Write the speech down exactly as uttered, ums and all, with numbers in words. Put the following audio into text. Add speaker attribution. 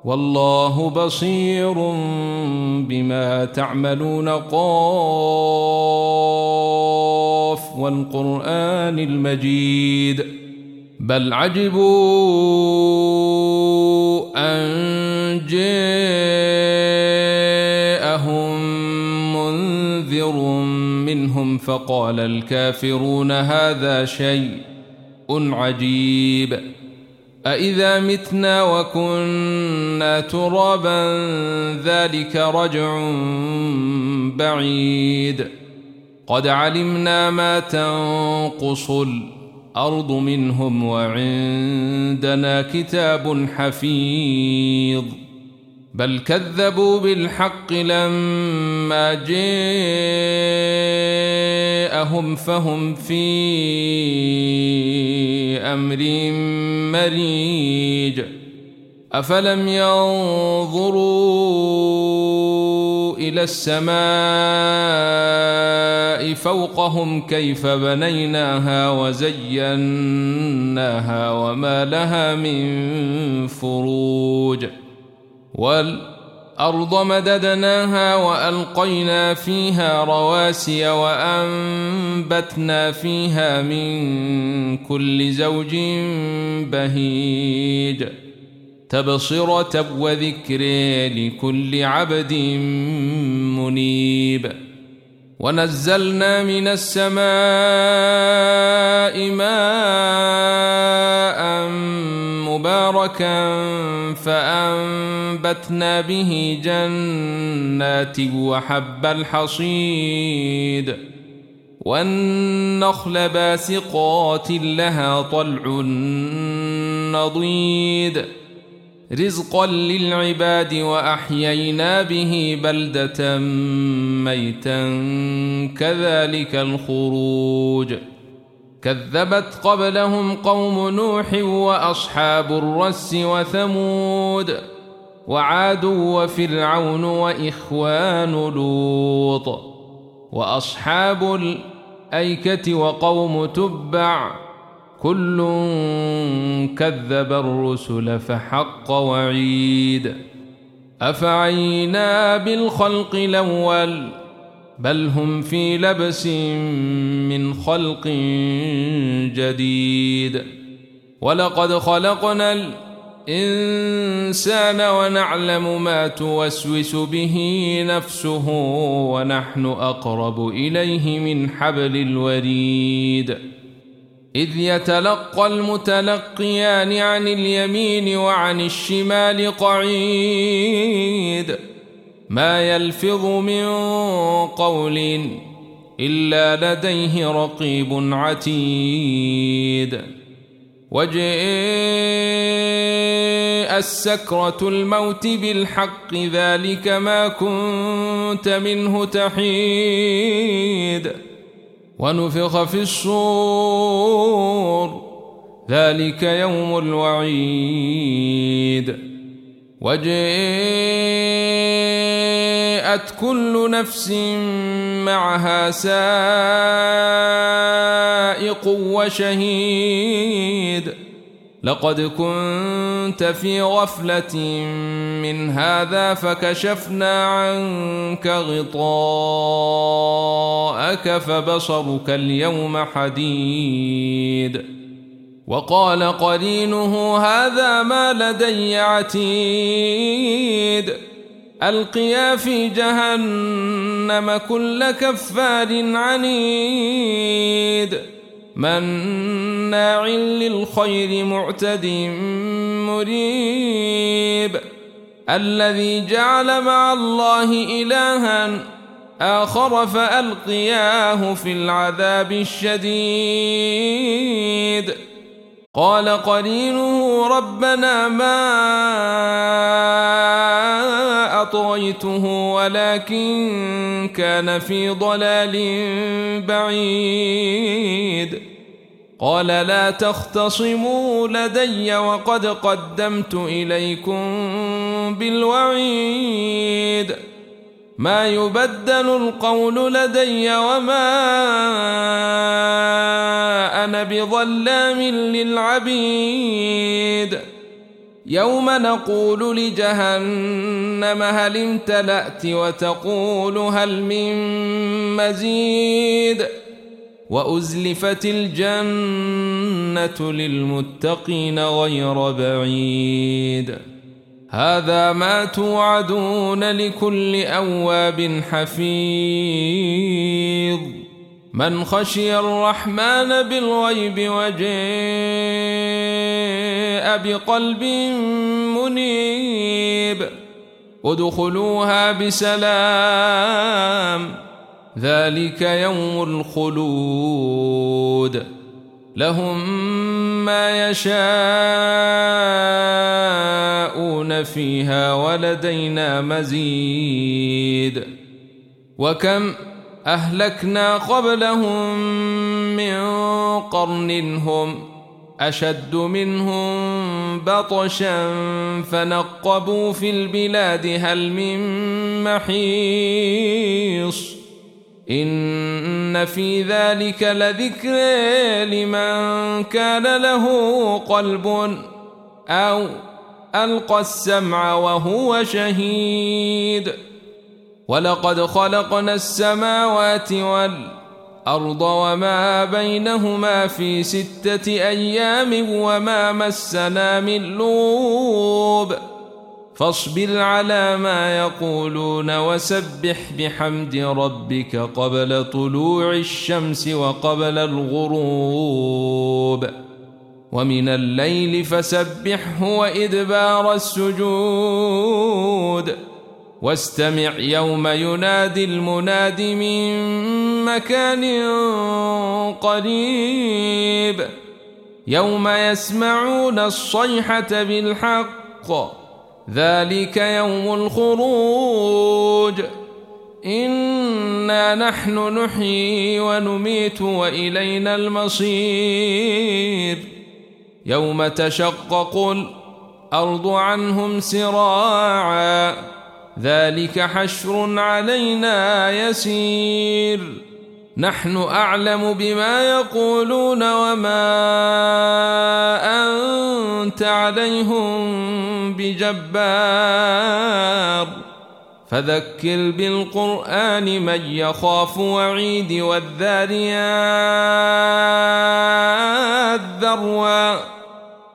Speaker 1: والله بصير بما تعملون. قاف والقرآن المجيد. بل عجبوا أن جاءهم منذر منهم فقال الكافرون هذا شيء عجيب. أإذا متنا وكنا ترابا ذلك رجع بعيد. قد علمنا ما تنقص الأرض منهم وعندنا كتاب حفيظ. بل كذبوا بالحق لما جاءهم فهم في أمر مريج. أفلم ينظروا إلى السماء فوقهم كيف بنيناها وزيناها وما لها من فروج. والأرض مددناها وألقينا فيها رواسي وأنبتنا فيها من كل زوج بهيج. تبصرة وذكر لكل عبد منيب. ونزلنا من السماء ماء مباركا فأنبتنا به جنات وحب الحصيد. والنخل باسقات لها طلع نضيد رزقا للعباد. وأحيينا به بلدة ميتا كذلك الخروج. كذبت قبلهم قوم نوح وأصحاب الرس وثمود وعاد وفرعون وإخوان لوط وأصحاب الأيكة وقوم تبع كل كذب الرسل فحق وعيد. أفعينا بالخلق الأول بل هم في لبس من خلق جديد. ولقد خلقنا الإنسان ونعلم ما توسوس به نفسه ونحن أقرب إليه من حبل الوريد. إذ يتلقى المتلقيان عن اليمين وعن الشمال قعيد. ما يلفظ من قول إلا لديه رقيب عتيد. وجاء السكرة الموت بالحق ذلك ما كنت منه تحيد. ونفخ في الصور ذلك يوم الوعيد. وجاءت كل نفس معها سائق وشهيد. لقد كنت في غفلة من هذا فكشفنا عنك غطاءك فبصرك اليوم حديد. وقال قرينه هذا ما لدي عتيد. ألقيا في جهنم كل كفار عنيد. مناع للخير معتد مريب. الذي جعل مع الله إلها آخر فألقياه في العذاب الشديد. قال قرينه ربنا ما أطغيته ولكن كان في ضلال بعيد. قال لا تختصموا لدي وقد قدمت إليكم بالوعيد. ما يبدل القول لدي وما أنا بظلام للعبيد. يوم نقول لجهنم هل امتلأت وتقول هل من مزيد وأزلفت الجنة للمتقين غير بعيد هذا ما توعدون لكل أواب حفيظ من خشي الرحمن بالغيب وجاء بقلب منيب ادخلوها بسلام ذلك يوم الخلود لهم ما يشاءون فيها ولدينا مزيد وكم أهلكنا قبلهم من قرن هم أشد منهم بطشا فنقبوا في البلاد هل من محيص إن في ذلك لذكر لمن كان له قلب أو ألقى السمع وهو شهيد ولقد خلقنا السماوات والأرض وما بينهما في ستة أيام وما مسنا من لغوب فاصبر على ما يقولون وسبح بحمد ربك قبل طلوع الشمس وقبل الغروب ومن الليل فسبحه وإدبار السجود واستمع يوم ينادي المناد من مكان قريب يوم يسمعون الصيحة بالحق ذلك يوم الخروج إنا نحن نحيي ونميت وإلينا المصير يوم تشقق الأرض عنهم سراعا ذلك حشر علينا يسير نحن أعلم بما يقولون وما أنت عليهم بجبار فذكر بالقرآن من يخاف وعيد والذاريات ذروا